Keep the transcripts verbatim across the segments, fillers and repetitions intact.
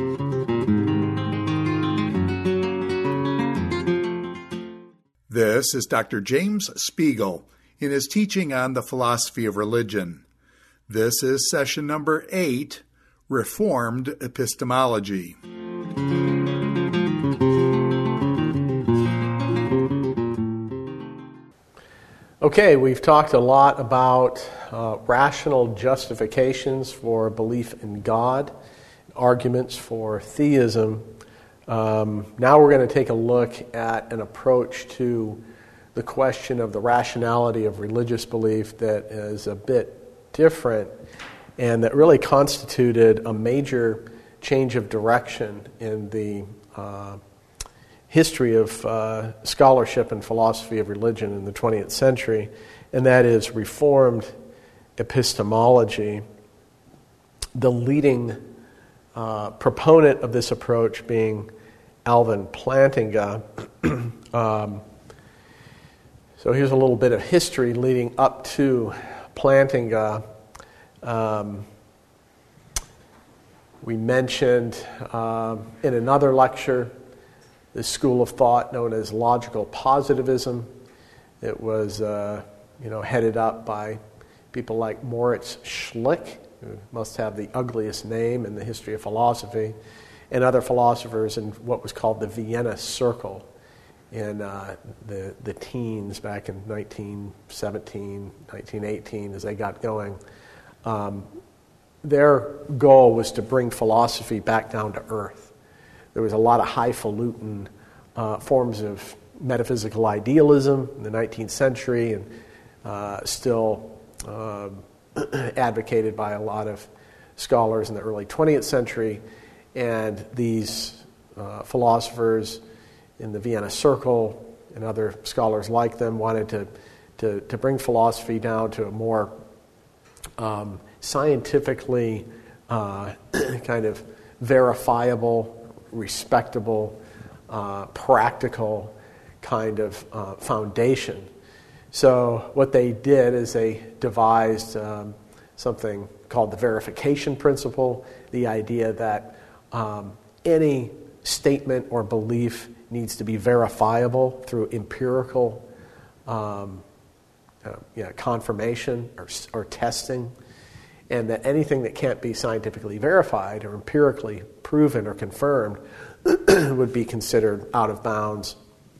This is Doctor James Spiegel in his teaching on the philosophy of religion. This is session number eight, Reformed Epistemology. Okay, we've talked a lot about uh, rational justifications for belief in God, arguments for theism. Um, now we're going to take a look at an approach to the question of the rationality of religious belief that is a bit different and that really constituted a major change of direction in the uh, history of uh, scholarship and philosophy of religion in the twentieth century, and that is Reformed epistemology. The leading uh, proponent of this approach being Alvin Plantinga. um, so here's a little bit of history leading up to Plantinga. Um, we mentioned uh, in another lecture the school of thought known as logical positivism. It was uh, you know, headed up by people like Moritz Schlick, who must have the ugliest name in the history of philosophy, and other philosophers in what was called the Vienna Circle in uh, the, the teens back in nineteen seventeen, nineteen eighteen, as they got going. Um, their goal was to bring philosophy back down to earth. There was a lot of highfalutin uh, forms of metaphysical idealism in the nineteenth century, and uh, still uh, advocated by a lot of scholars in the early twentieth century. And these uh, philosophers in the Vienna Circle and other scholars like them wanted to, to, to bring philosophy down to a more um, scientifically uh, kind of verifiable, respectable, uh, practical kind of uh, foundation. So what they did is they devised um, something called the verification principle, the idea that um, any statement or belief needs to be verifiable through empirical um, uh, yeah, confirmation or, or testing, and that anything that can't be scientifically verified or empirically proven or confirmed would be considered out of bounds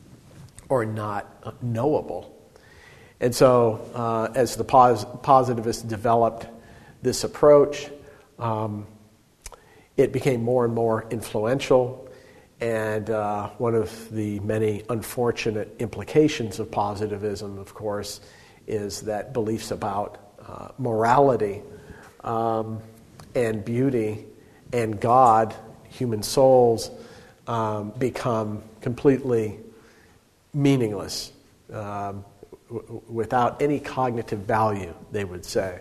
or not knowable. And so uh, as the pos- positivists developed this approach, um, it became more and more influential, and uh, one of the many unfortunate implications of positivism, of course, is that beliefs about uh, morality um, and beauty and God, human souls, um, become completely meaningless, um, w- without any cognitive value, they would say.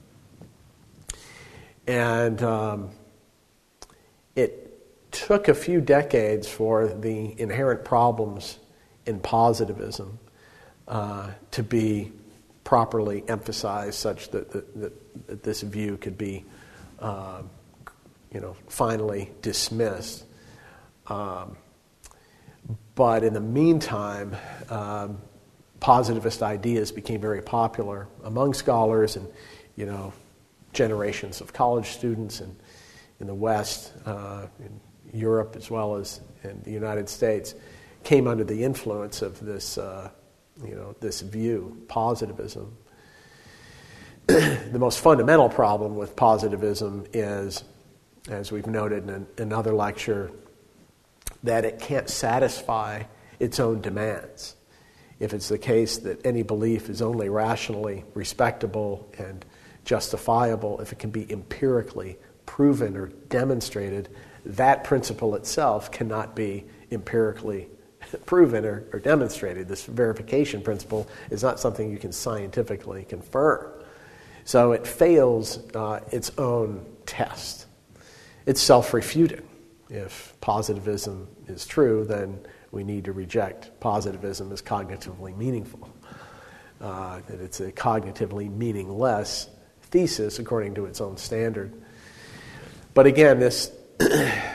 And um, it took a few decades for the inherent problems in positivism uh, to be properly emphasized, such that, that, that, that this view could be, uh, you know, finally dismissed. Um, but in the meantime, um, positivist ideas became very popular among scholars, and you know, generations of college students and in the West, uh, in Europe as well as in the United States, came under the influence of this, uh, you know, this view, positivism. The most fundamental problem with positivism is, as we've noted in another lecture, that it can't satisfy its own demands. If it's the case that any belief is only rationally respectable and justifiable if it can be empirically proven or demonstrated, that principle itself cannot be empirically proven or, or demonstrated. This verification principle is not something you can scientifically confirm. So it fails uh, its own test. It's self-refuting. If positivism is true, then we need to reject positivism as cognitively meaningful. Uh, that it's a cognitively meaningless thesis according to its own standard. But again, this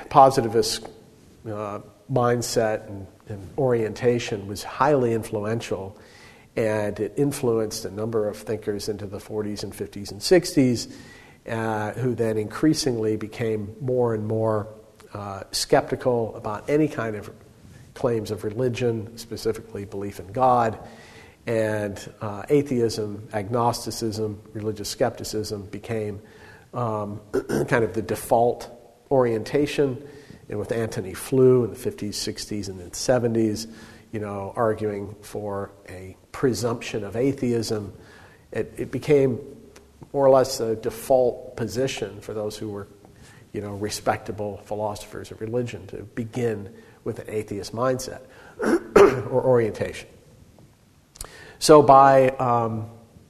positivist uh, mindset and, and orientation was highly influential, and it influenced a number of thinkers into the forties and fifties and sixties, uh, who then increasingly became more and more uh, skeptical about any kind of claims of religion, specifically belief in God, and uh, atheism, agnosticism, religious skepticism became um, kind of the default orientation. And with Antony Flew in the fifties, sixties, and then seventies, you know, arguing for a presumption of atheism, it, it became more or less a default position for those who were, you know, respectable philosophers of religion to begin with an atheist mindset or orientation. So by um,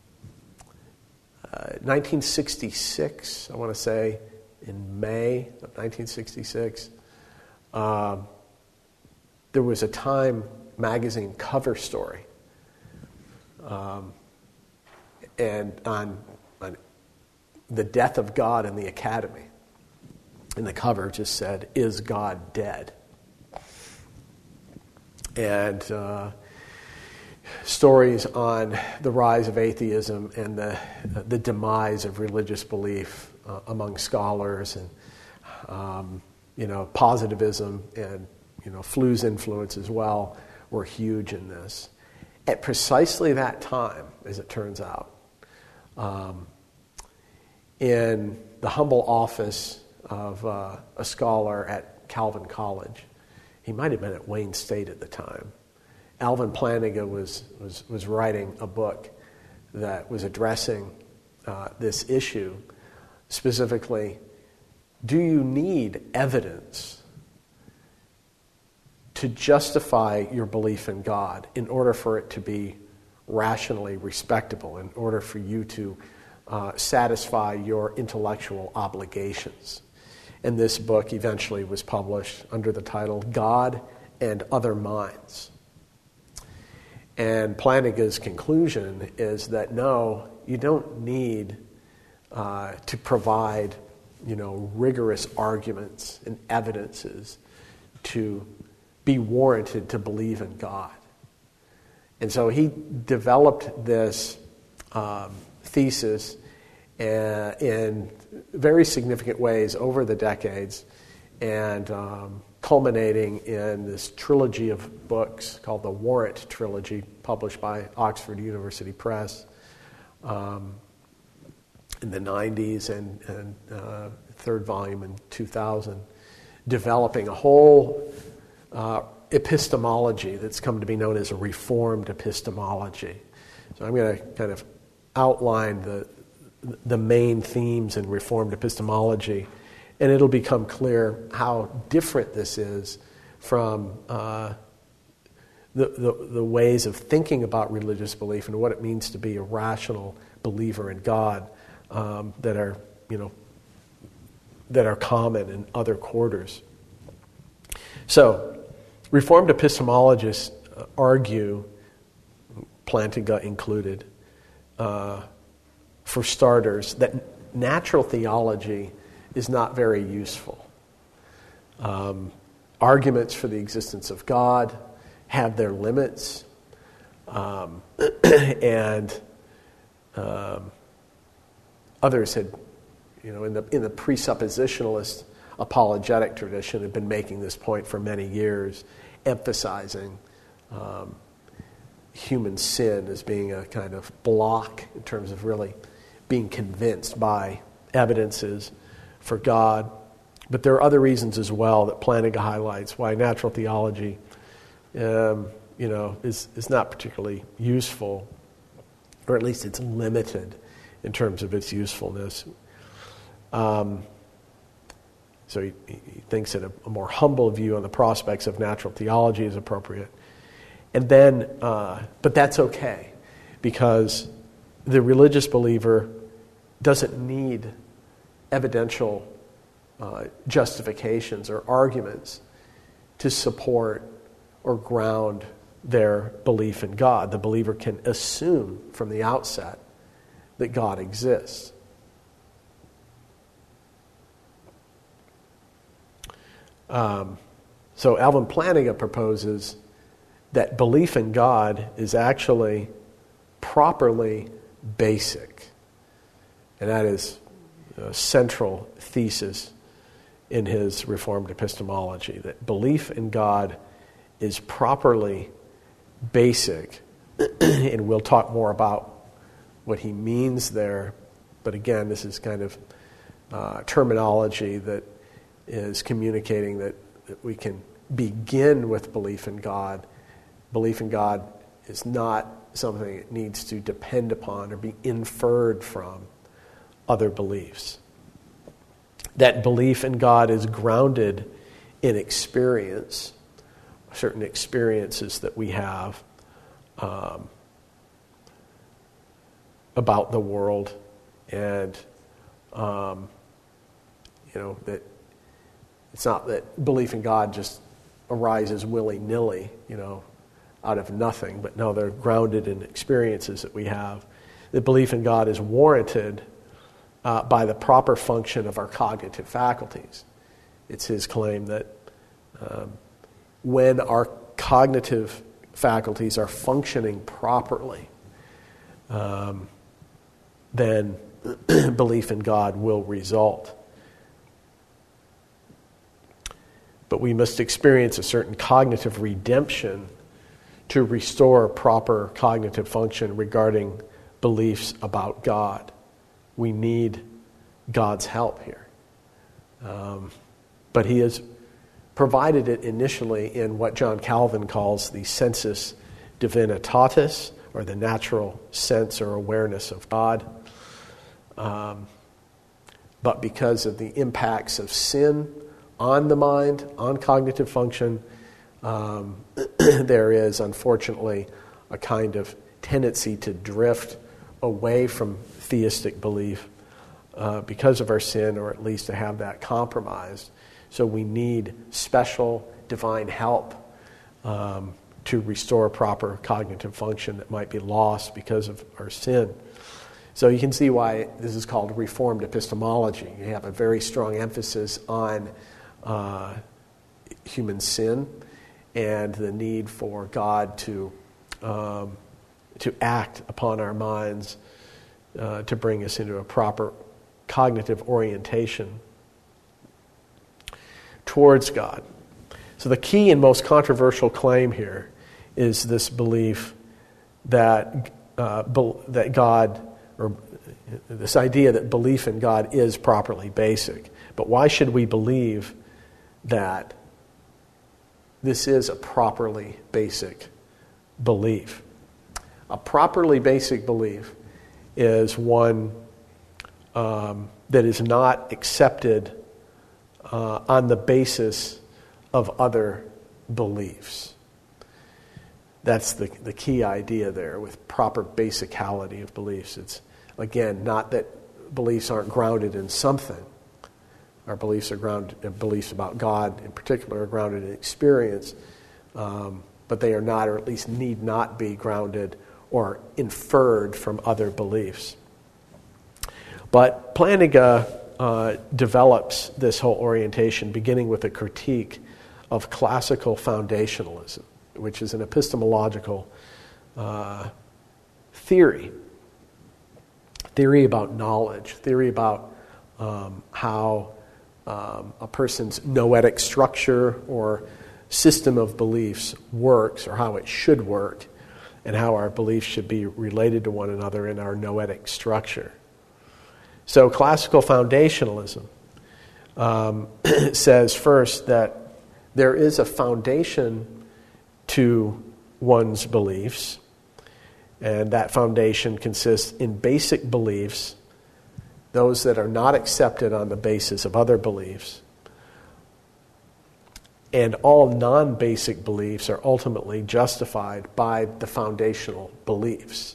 uh, nineteen sixty-six, I want to say, in May of nineteen sixty-six, uh, there was a Time magazine cover story um, and on, on the death of God in the Academy. And the cover just said, "Is God dead?" And uh, stories on the rise of atheism and the the demise of religious belief uh, among scholars, and um, you know, positivism and you know Flew's influence as well were huge in this. At precisely that time, as it turns out, um, in the humble office of uh, a scholar at Calvin College, he might have been at Wayne State at the time, Alvin Plantinga was, was, was writing a book that was addressing uh, this issue, specifically, do you need evidence to justify your belief in God in order for it to be rationally respectable, in order for you to uh, satisfy your intellectual obligations? And this book eventually was published under the title God and Other Minds. And Plantinga's conclusion is that no, you don't need uh, to provide, you know, rigorous arguments and evidences to be warranted to believe in God. And so he developed this um, thesis uh, in very significant ways over the decades, and um, culminating in this trilogy of books called the Warrant Trilogy, published by Oxford University Press um, in the nineties, and, and uh, third volume in two thousand, developing a whole uh, epistemology that's come to be known as a Reformed epistemology. So I'm going to kind of outline the the main themes in Reformed epistemology, and it'll become clear how different this is from uh, the, the the ways of thinking about religious belief and what it means to be a rational believer in God um, that are, you know, that are common in other quarters. So, Reformed epistemologists argue, Plantinga included, uh, for starters, that natural theology is not very useful. Um, arguments for the existence of God have their limits, um, and um, others had, you know, in the in the presuppositionalist apologetic tradition, had been making this point for many years, emphasizing um, human sin as being a kind of block in terms of really being convinced by evidences for God. But there are other reasons as well that Plantinga highlights why natural theology, um, you know, is is not particularly useful, or at least it's limited in terms of its usefulness. Um, so he, he thinks that a, a more humble view on the prospects of natural theology is appropriate. And then, uh, but that's okay, because the religious believer doesn't need evidential uh, justifications or arguments to support or ground their belief in God. The believer can assume from the outset that God exists. Um, so Alvin Plantinga proposes that belief in God is actually properly basic. And that is a central thesis in his Reformed epistemology, that belief in God is properly basic. And we'll talk more about what he means there. But again, this is kind of uh, terminology that is communicating that, that we can begin with belief in God. Belief in God is not something that needs to depend upon or be inferred from other beliefs. That belief in God is grounded in experience, certain experiences that we have um, about the world, and um, you know that it's not that belief in God just arises willy-nilly, you know, out of nothing, but no, they're grounded in experiences that we have. The belief in God is warranted uh, by the proper function of our cognitive faculties. It's his claim that um, when our cognitive faculties are functioning properly, um, then belief in God will result. But we must experience a certain cognitive redemption to restore proper cognitive function regarding beliefs about God. We need God's help here. Um, but he has provided it initially in what John Calvin calls the sensus divinitatis, or the natural sense or awareness of God. Um, but because of the impacts of sin on the mind, on cognitive function, um, there is unfortunately a kind of tendency to drift away from theistic belief uh, because of our sin, or at least to have that compromised. So we need special divine help um, to restore proper cognitive function that might be lost because of our sin. So you can see why this is called Reformed epistemology. You have a very strong emphasis on uh, human sin and the need for God to um, to act upon our minds uh, to bring us into a proper cognitive orientation towards God. So the key and most controversial claim here is this belief that uh, be, that God, or this idea that belief in God is properly basic. But why should we believe that this is a properly basic belief? A properly basic belief is one um, that is not accepted uh, on the basis of other beliefs. That's the, the key idea there with proper basicality of beliefs. It's, again, not that beliefs aren't grounded in something. Our beliefs are grounded, beliefs about God in particular are grounded in experience, um, but they are not, or at least need not be, grounded or inferred from other beliefs. But Plantinga uh, develops this whole orientation beginning with a critique of classical foundationalism, which is an epistemological uh, theory, theory about knowledge, theory about um, how um, a person's noetic structure or system of beliefs works, or how it should work, and how our beliefs should be related to one another in our noetic structure. So classical foundationalism um, says first that there is a foundation to one's beliefs, and that foundation consists in basic beliefs, those that are not accepted on the basis of other beliefs, and all non-basic beliefs are ultimately justified by the foundational beliefs.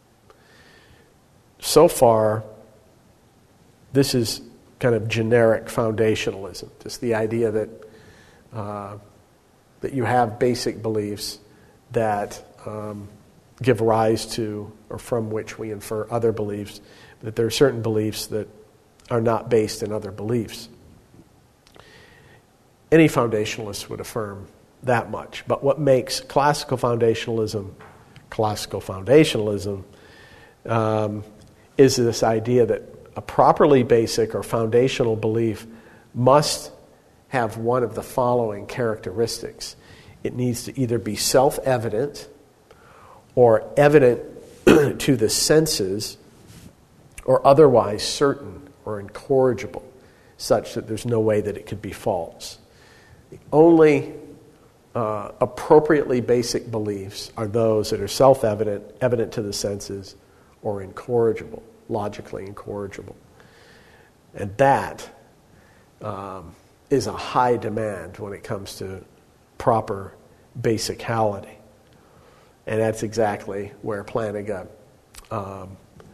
So far, this is kind of generic foundationalism, just the idea that uh, that you have basic beliefs that um, give rise to, or from which we infer other beliefs, that there are certain beliefs that are not based in other beliefs. any foundationalist would affirm that much. But what makes classical foundationalism classical foundationalism um, is this idea that a properly basic or foundational belief must have one of the following characteristics. It needs to either be self-evident or evident to the senses or otherwise certain or incorrigible, such that there's no way that it could be false. The only uh, appropriately basic beliefs are those that are self-evident, evident to the senses, or incorrigible, logically incorrigible. And that um, is a high demand when it comes to proper basicality. And that's exactly where Plantinga um,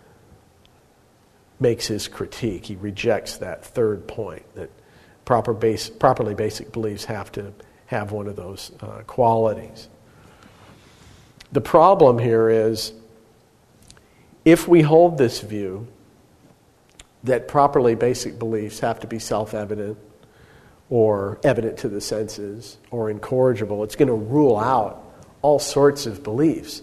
makes his critique. He rejects that third point, that proper base, properly basic beliefs have to have one of those uh, qualities. The problem here is, if we hold this view that properly basic beliefs have to be self-evident or evident to the senses or incorrigible, it's going to rule out all sorts of beliefs.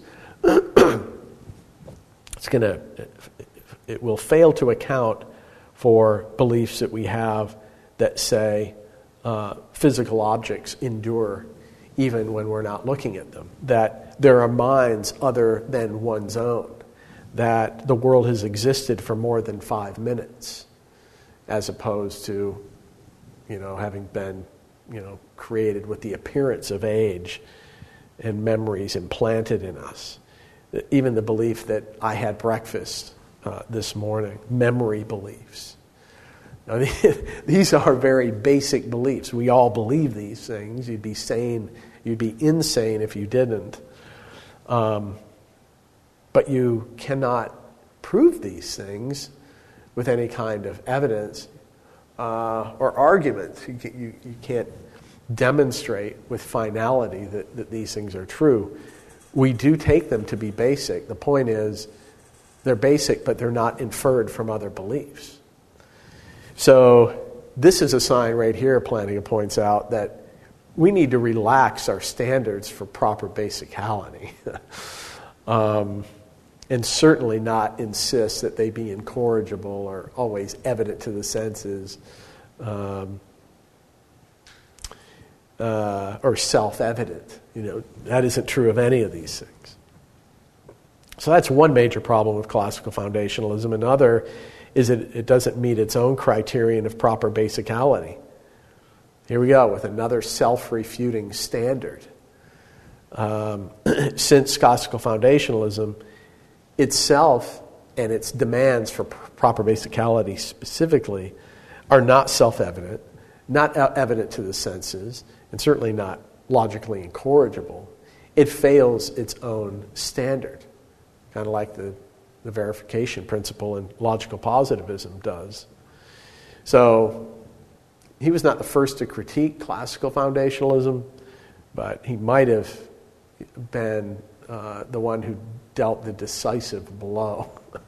It's going to, it will fail to account for beliefs that we have that say uh, physical objects endure even when we're not looking at them, that there are minds other than one's own, that the world has existed for more than five minutes, as opposed to, you know, having been, you know, created with the appearance of age and memories implanted in us. Even the belief that I had breakfast uh, this morning, memory beliefs. Now, these are very basic beliefs. We all believe these things. You'd be sane, you'd be insane if you didn't. Um, but you cannot prove these things with any kind of evidence uh, or argument. You, you, you can't demonstrate with finality that, that these things are true. We do take them to be basic. The point is, they're basic, but they're not inferred from other beliefs. So this is a sign right here, Plantinga points out, that we need to relax our standards for proper basicality. um, and certainly not insist that they be incorrigible or always evident to the senses, um, uh, or self-evident. You know, that isn't true of any of these things. So that's one major problem with classical foundationalism. Another is that it doesn't meet its own criterion of proper basicality. Here we go with another self-refuting standard. Um, since classical foundationalism itself and its demands for pr- proper basicality specifically are not self-evident, not evident to the senses, and certainly not logically incorrigible, it fails its own standard, kind of like the, the verification principle in logical positivism does. So he was not the first to critique classical foundationalism, but he might have been uh, the one who dealt the decisive blow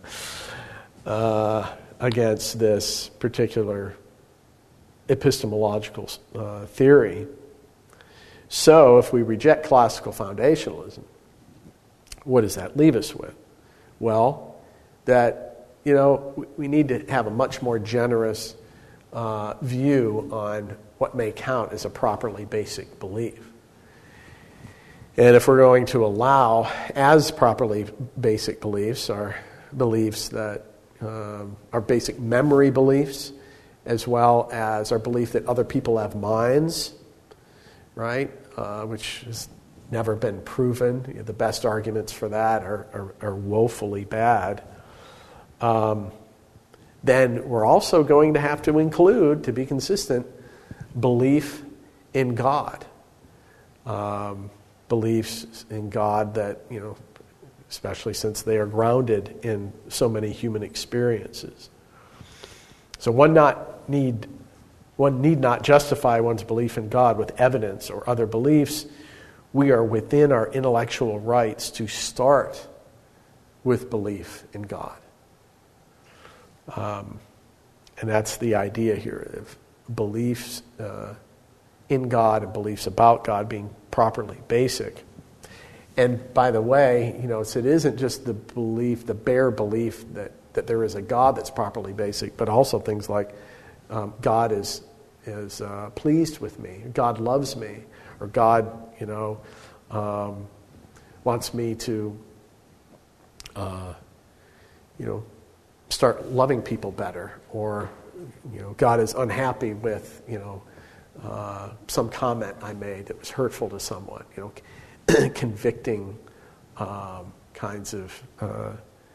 uh, against this particular epistemological uh, theory. So if we reject classical foundationalism, what does that leave us with? Well, that, you know, we need to have a much more generous uh, view on what may count as a properly basic belief. And if we're going to allow as properly basic beliefs our beliefs that um, our basic memory beliefs, as well as our belief that other people have minds, right, uh, which has never been proven. You know, the best arguments for that are, are, are woefully bad. Um, then we're also going to have to include, to be consistent, belief in God. Um, beliefs in God that, you know, especially since they are grounded in so many human experiences. So one not need one need not justify one's belief in God with evidence or other beliefs. We are within our intellectual rights to start with belief in God. Um, and that's the idea here of beliefs uh, in God and beliefs about God being properly basic. And by the way, you know, so it isn't just the belief, the bare belief that, that there is a God that's properly basic, but also things like um, God is is uh, pleased with me, God loves me, or God, you know, um, wants me to, uh, you know, start loving people better, or, you know, God is unhappy with, you know, uh, some comment I made that was hurtful to someone, you know, convicting um, kinds of uh,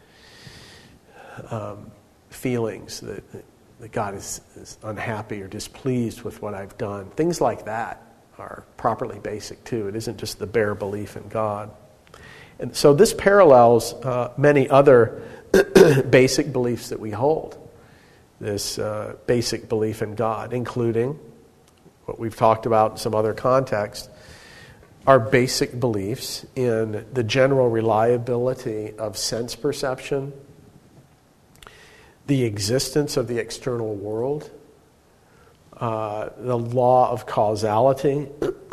um, feelings that, that God is, is unhappy or displeased with what I've done. Things like that are properly basic too. It isn't just the bare belief in God. And so this parallels uh, many other basic beliefs that we hold. This uh, basic belief in God, including what we've talked about in some other context, our basic beliefs in the general reliability of sense perception, the existence of the external world, uh, the law of causality,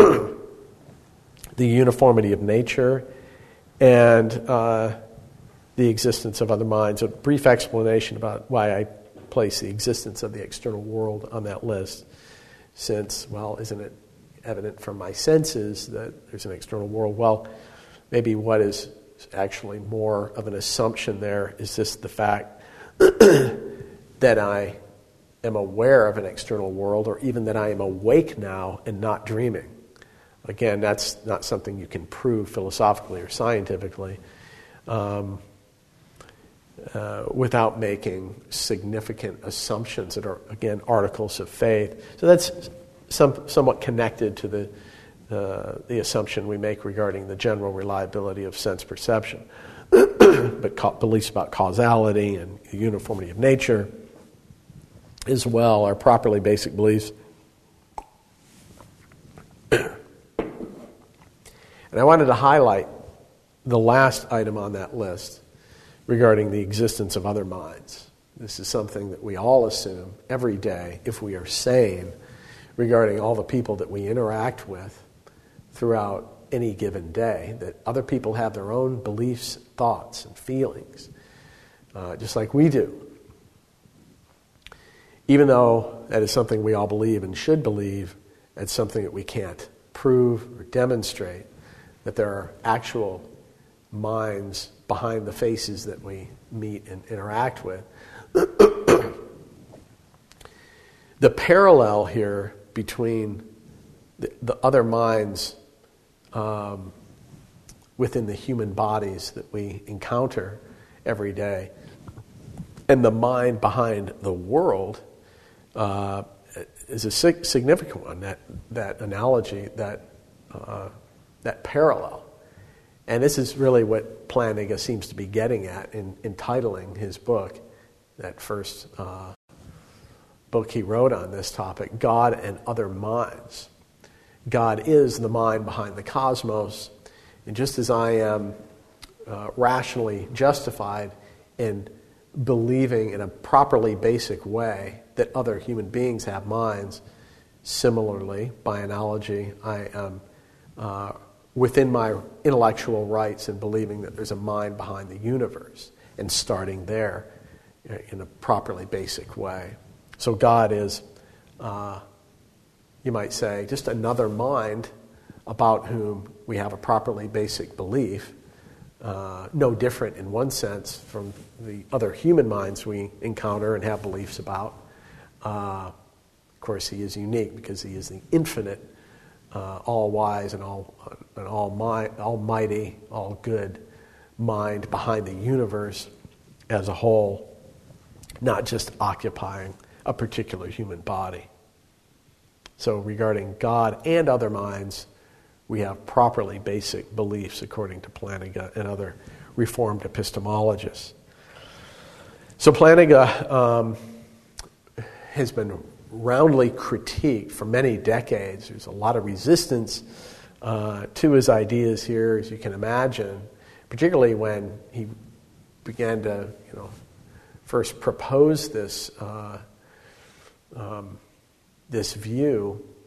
the uniformity of nature, and uh, the existence of other minds. A brief explanation about why I place the existence of the external world on that list, since, well, isn't it evident from my senses that there's an external world? Well, maybe what is actually more of an assumption there is just the fact that I am aware of an external world, or even that I am awake now and not dreaming. Again, that's not something you can prove philosophically or scientifically um, uh, without making significant assumptions that are, again, articles of faith. So that's some, somewhat connected to the uh, the assumption we make regarding the general reliability of sense perception. But ca- beliefs about causality and the uniformity of nature as well are properly basic beliefs. And I wanted to highlight the last item on that list regarding the existence of other minds. This is something that we all assume every day, if we are sane, regarding all the people that we interact with throughout any given day, that other people have their own beliefs, thoughts, and feelings, uh, just like we do. Even though that is something we all believe and should believe, it's something that we can't prove or demonstrate, that there are actual minds behind the faces that we meet and interact with. The parallel here between the, the other minds um, within the human bodies that we encounter every day and the mind behind the world uh, is a sig- significant one, that, that analogy, that, uh, that parallel. And this is really what Plantinga seems to be getting at in entitling his book, that first uh, book he wrote on this topic, God and Other Minds. God is the mind behind the cosmos, and just as I am uh, rationally justified in believing in a properly basic way that other human beings have minds, similarly, by analogy, I am uh, within my intellectual rights in believing that there's a mind behind the universe, and starting there in a properly basic way. So God is, uh, you might say, just another mind about whom we have a properly basic belief, uh, no different in one sense from the other human minds we encounter and have beliefs about. Uh, of course, he is unique because he is the infinite, uh, all-wise and all and all mi- almighty, all-good mind behind the universe as a whole, not just occupying a particular human body. So regarding God and other minds, we have properly basic beliefs according to Plantinga and other Reformed epistemologists. So Plantinga um, has been roundly critiqued for many decades. There's a lot of resistance uh, to his ideas here, as you can imagine, particularly when he began to, you know, first propose this uh, um, this view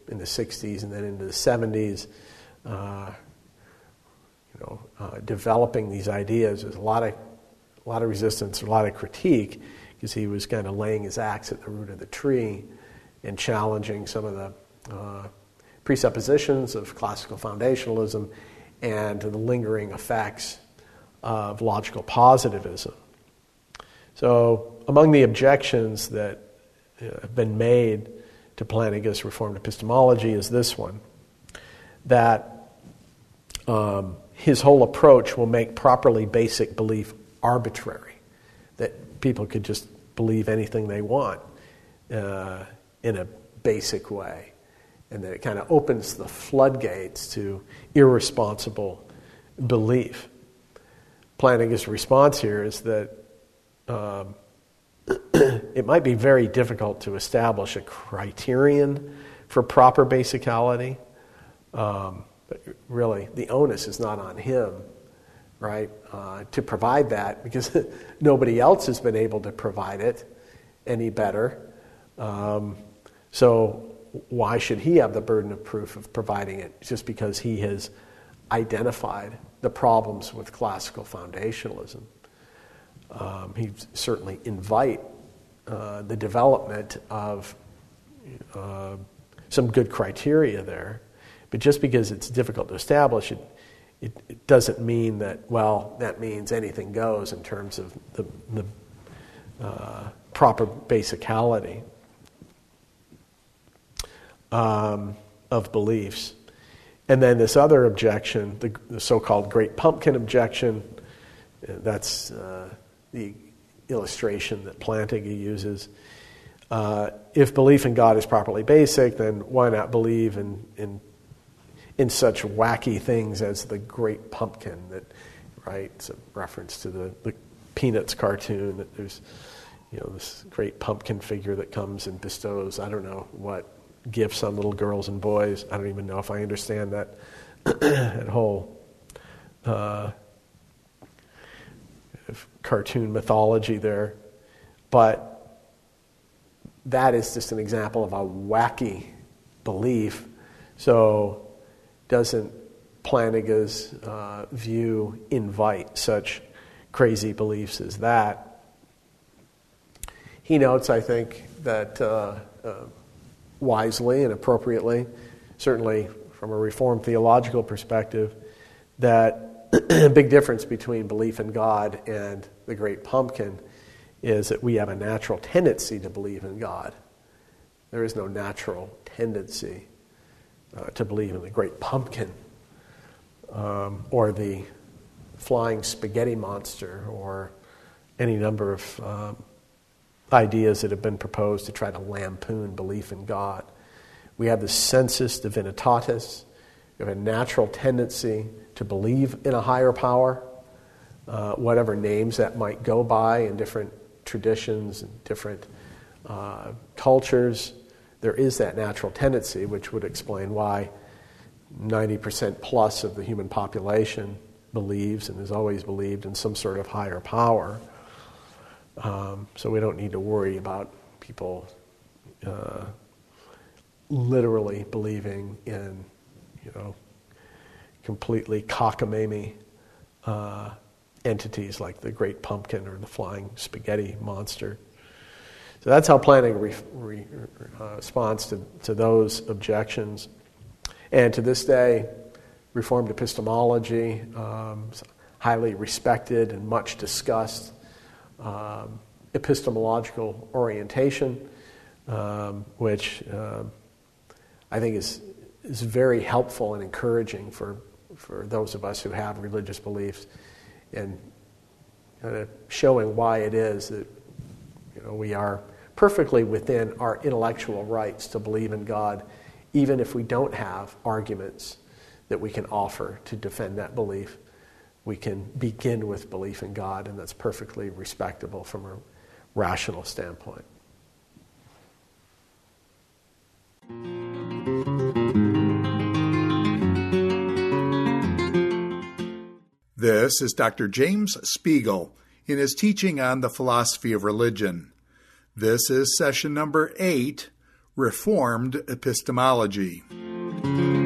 in the sixties and then into the seventies, uh, you know, uh, developing these ideas. There's a lot of, a lot of resistance, a lot of critique, because he was kind of laying his axe at the root of the tree and challenging some of the uh, presuppositions of classical foundationalism and the lingering effects of logical positivism. So among the objections that uh, have been made to Plantinga's Reformed epistemology is this one, that um, his whole approach will make properly basic belief arbitrary, that people could just believe anything they want uh, in a basic way, and that it kind of opens the floodgates to irresponsible belief. Plantinga's response here is that um, it might be very difficult to establish a criterion for proper basicality, um, but really the onus is not on him, right, uh, to provide that, because nobody else has been able to provide it any better. Um, so why should he have the burden of proof of providing it just because he has identified the problems with classical foundationalism? Um, he certainly invite uh, the development of uh, some good criteria there, but just because it's difficult to establish it, it, it doesn't mean that, well, that means anything goes in terms of the, the uh, proper basicality um, of beliefs. And then this other objection, the, the so-called Great Pumpkin objection, that's uh, the illustration that Plantinga uses. Uh, if belief in God is properly basic, then why not believe in, in in such wacky things as the Great Pumpkin? That, right? It's a reference to the, the Peanuts cartoon. That there's, you know, this great pumpkin figure that comes and bestows, I don't know what, gifts on little girls and boys. I don't even know if I understand that that whole uh, cartoon mythology there. But that is just an example of a wacky belief. So doesn't Plantinga's uh, view invite such crazy beliefs as that? He notes, I think, that uh, uh, wisely and appropriately, certainly from a Reformed theological perspective, that a big difference between belief in God and the Great Pumpkin is that we have a natural tendency to believe in God. There is no natural tendency uh, to believe in the Great Pumpkin um, or the flying spaghetti monster or any number of um, ideas that have been proposed to try to lampoon belief in God. We have the sensus divinitatis. We have a natural tendency to believe in a higher power, uh, whatever names that might go by in different traditions and different uh, cultures. There is that natural tendency, which would explain why ninety percent plus of the human population believes and has always believed in some sort of higher power. Um, so we don't need to worry about people uh, literally believing in, you know, completely cockamamie uh, entities like the Great Pumpkin or the flying spaghetti monster. So that's how Plantinga re- re- uh, responds to, to those objections. And to this day, Reformed epistemology, um, highly respected and much discussed um, epistemological orientation, um, which um, I think is is very helpful and encouraging for, for those of us who have religious beliefs, and kind of showing why it is that, you know, we are perfectly within our intellectual rights to believe in God, even if we don't have arguments that we can offer to defend that belief. We can begin with belief in God, and that's perfectly respectable from a rational standpoint. This is Doctor James Spiegel in his teaching on the philosophy of religion. This is session number eight, Reformed Epistemology.